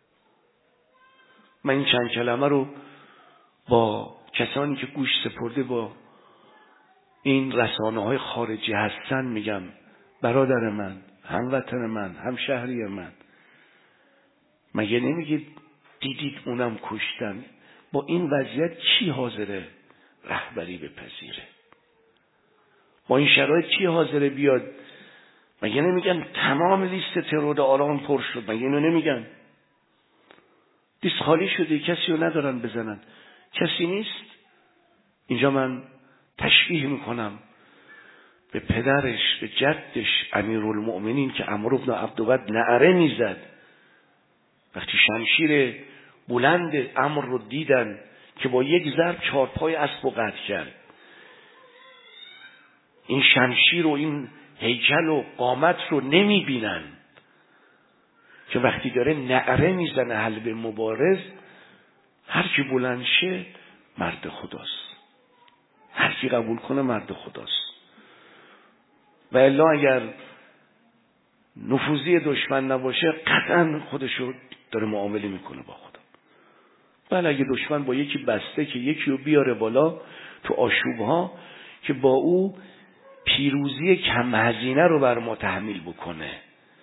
من این چند کلمه رو با کسانی که گوش سپرده با این رسانه های خارجی هستن میگم، برادر من، هموطن من، همشهری من، مگه نمیگید دیدید اونم کشتن؟ با این وضعیت کی حاضره رهبری بپذیره؟ با این شرایط کی حاضره بیاد؟ مگه نمیگن تمام لیست ترور عالم پر شد؟ مگه اینو نمیگن؟ لیست خالی شده، کسی رو ندارن بزنن، کسی نیست. اینجا من تشبیه میکنم به پدرش، به جدش امیرالمؤمنین که عمرو بن عبدود نعره میزد وقتی شمشیر بلند عمرو رو دیدن که با یک ضرب چارپای اسب رو قطع کرد. این شمشیر و این هیکل و قامت رو نمیبینن که وقتی داره نعره میزنه حلب مبارز، هر کی بلند شه مرد خداست، هر کی قبول کنه مرد خداست. و الا اگر نفوذی دشمن نباشه قطعا خودشو داره معامله میکنه با خدا. بله اگه دشمن با یکی بسته که یکی رو بیاره بالا تو آشوبها که با او پیروزی کم هزینه رو بر ما تحمیل بکنه،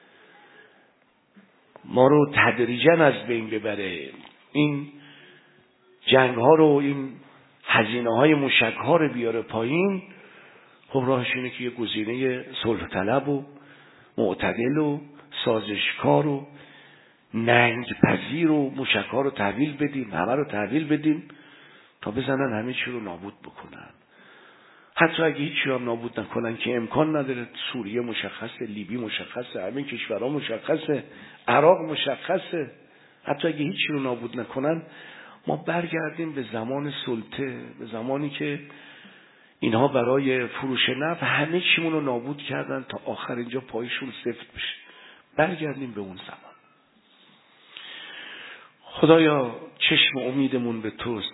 ما رو تدریجاً از بین ببره، این جنگ ها رو، این هزینه های موشک ها رو بیاره پایین، خب راهش اینه که یه گزینه صلح طلب و معتدل و سازشکار و ننگ پذیر و موشک ها رو تحویل بدیم، همه رو تحویل بدیم تا بزنن همه چی رو نابود بکنن. حتی اگه هیچی هم نابود نکنن که امکان نداره، سوریه مشخصه، لیبی مشخصه، همین کشورها مشخصه، عراق مشخصه، حتی اگه هیچی رو نابود نکنن ما برگردیم به زمان سلطه، به زمانی که اینها برای فروش نفت همه چیمون رو نابود کردن تا آخر اینجا پایشون سفت بشه. برگردیم به اون زمان. خدایا چشم امیدمون به توست،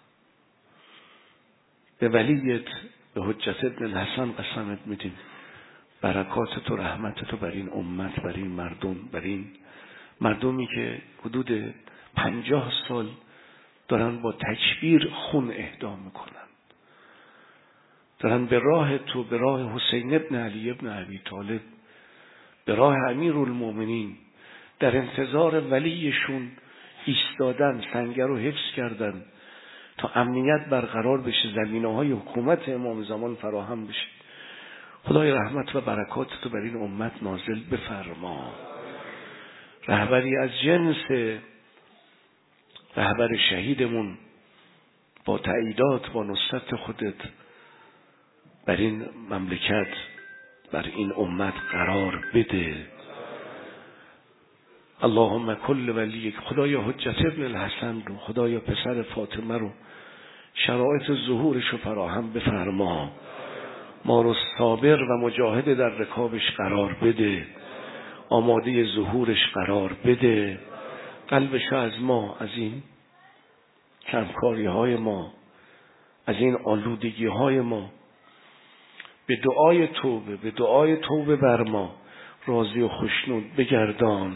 به ولیت، به حجت ابن الحسن قسمت میدیم، برکات تو، رحمت تو بر این امت، بر این مردم، بر این مردمی که حدود پنجاه سال دارن با تکبیر خون اهدا میکنن. دارن به راه تو، به راه حسین ابن علی ابن ابی طالب، به راه امیرالمومنین در انتظار ولیشون ایستادن، سنگر رو حفظ کردن تا امنیت برقرار بشه، زمینه‌های حکومت امام زمان فراهم بشه. خدای رحمت و برکات تو بر این امت نازل بفرما. رهبری از جنس رهبر شهیدمون با تأییدات، با نصرت خودت بر این مملکت، بر این امت قرار بده. اللهم کل ولیک، خدایا حجت ابن الحسن رو، خدایا پسر فاطمه رو شرایط ظهورش رو فراهم بفرما. ما رو صابر و مجاهد در رکابش قرار بده، آماده ظهورش قرار بده. قلبش از ما، از این کمکاری های ما، از این آلودگی های ما به دعای توبه، به دعای توبه بر ما راضی و خوشنود بگردان.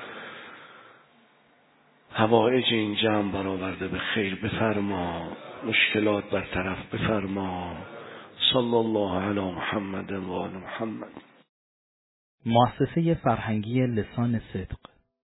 حوائج این جمع برآورده به خیر بفرما، مشکلات برطرف بفرما. صلی الله علی محمد و آل محمد. مؤسسه فرهنگی لسان صدق